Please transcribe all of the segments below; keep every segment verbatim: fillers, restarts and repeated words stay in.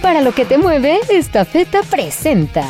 Para lo que te mueve, Estafeta presenta.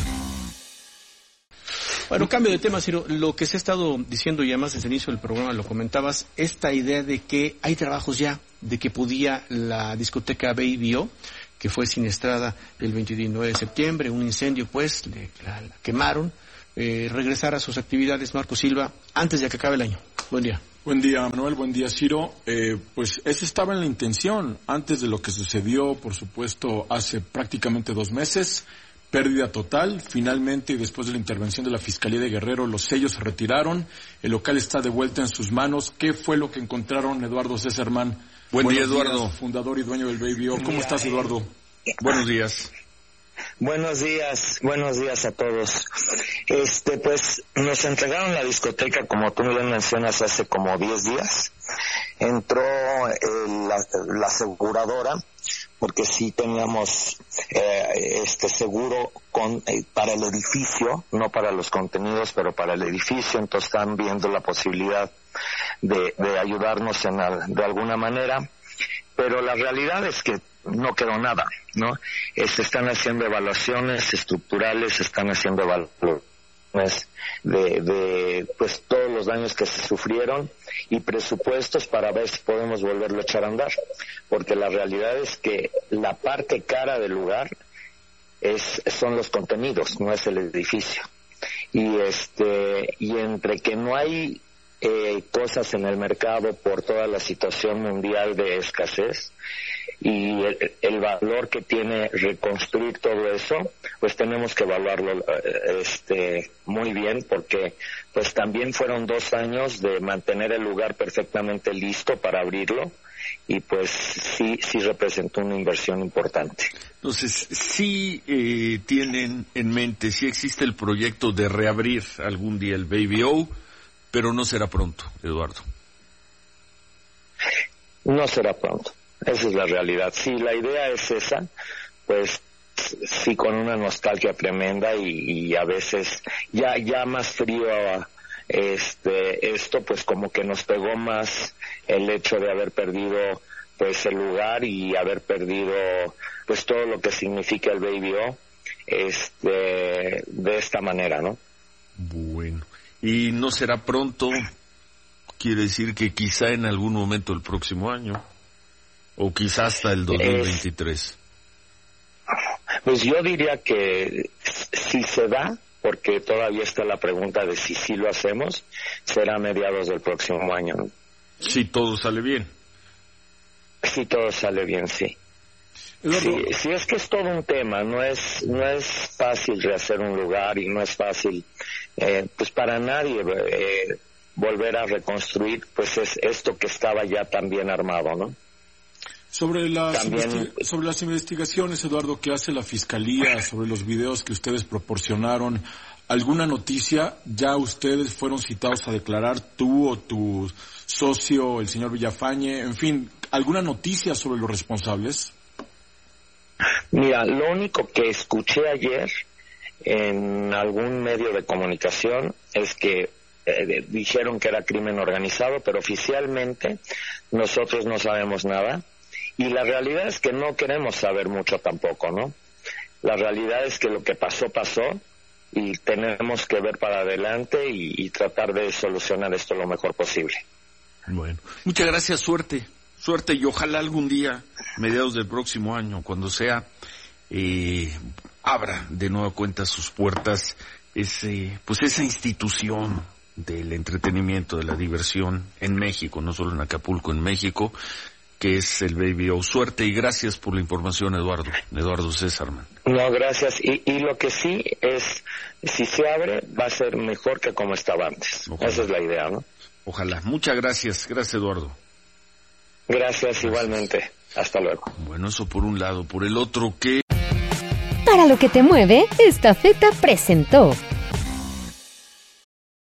Bueno, cambio de tema, Ciro. Lo que se ha estado diciendo, y además desde el inicio del programa lo comentabas, esta idea de que hay trabajos ya, de que podía la discoteca Baby O, que fue siniestrada el veintinueve de septiembre, un incendio pues, le, la, la quemaron, eh, regresar a sus actividades, Marco Silva, antes de que acabe el año. Buen día. Buen día, Manuel, buen día, Ciro. Eh, pues esa estaba en la intención, antes de lo que sucedió, por supuesto, hace prácticamente dos meses, pérdida total, finalmente, y después de la intervención de la Fiscalía de Guerrero, los sellos se retiraron, el local está de vuelta en sus manos. ¿Qué fue lo que encontraron, Eduardo Césarman? Buen Buenos día, Eduardo. Días, fundador y dueño del Baby O. ¿Cómo estás, Eduardo? Buenos días. Buenos días, buenos días a todos. Este, pues, nos entregaron la discoteca, como tú bien mencionas, hace como diez días. Entró eh, la, la aseguradora, porque sí teníamos eh, este seguro con eh, para el edificio, no para los contenidos, pero para el edificio. Entonces están viendo la posibilidad de, de ayudarnos en al, de alguna manera. Pero la realidad es que no quedó nada, ¿no? Eh, se están haciendo evaluaciones estructurales, se están haciendo evaluaciones de, de, pues, todos los daños que se sufrieron y presupuestos para ver si podemos volverlo a echar a andar, porque la realidad es que la parte cara del lugar es, son los contenidos, no es el edificio. Y este, y entre que no hay eh, cosas en el mercado por toda la situación mundial de escasez, y el, el valor que tiene reconstruir todo eso, pues tenemos que evaluarlo este muy bien, porque pues también fueron dos años de mantener el lugar perfectamente listo para abrirlo, y pues sí sí representó una inversión importante. Entonces, sí eh, tienen en mente, sí existe el proyecto de reabrir algún día el Baby O, pero no será pronto, Eduardo. No será pronto. Esa es la realidad. Sí, la idea es esa, pues sí, con una nostalgia tremenda y, y a veces ya ya más frío este esto, pues como que nos pegó más el hecho de haber perdido pues el lugar y haber perdido pues todo lo que significa el Baby O este de esta manera, ¿no? Bueno, y no será pronto, quiere decir que quizá en algún momento del próximo año. O quizás hasta el dos mil veintitrés. Eh, pues yo diría que si se da, porque todavía está la pregunta de si sí lo hacemos, será a mediados del próximo año. Si todo sale bien. Si todo sale bien, sí. Sí, sí, es que es todo un tema, no es no es fácil rehacer un lugar y no es fácil, eh, pues para nadie eh, volver a reconstruir, pues es esto que estaba ya tan bien armado, ¿no? Sobre las, También, investi- sobre las investigaciones, Eduardo, que hace la Fiscalía, sobre los videos que ustedes proporcionaron, ¿alguna noticia? ¿Ya ustedes fueron citados a declarar, tú o tu socio, el señor Villafañe? En fin, ¿alguna noticia sobre los responsables? Mira, lo único que escuché ayer en algún medio de comunicación es que eh, dijeron que era crimen organizado, pero oficialmente nosotros no sabemos nada. Y la realidad es que no queremos saber mucho tampoco, ¿no? La realidad es que lo que pasó, pasó, y tenemos que ver para adelante y, y tratar de solucionar esto lo mejor posible. Bueno, muchas gracias, suerte, suerte, y ojalá algún día, mediados del próximo año, cuando sea, eh, abra de nueva cuenta sus puertas ese, pues esa institución del entretenimiento, de la diversión en México, no solo en Acapulco, en México, que es el Baby O. Suerte y gracias por la información, Eduardo. Eduardo Césarman. No, gracias. Y, y lo que sí es, si se abre, va a ser mejor que como estaba antes. Ojalá. Esa es la idea, ¿no? Ojalá. Muchas gracias. Gracias, Eduardo. Gracias, gracias. Igualmente. Hasta luego. Bueno, eso por un lado. Por el otro, ¿qué? Para lo que te mueve, Estafeta presentó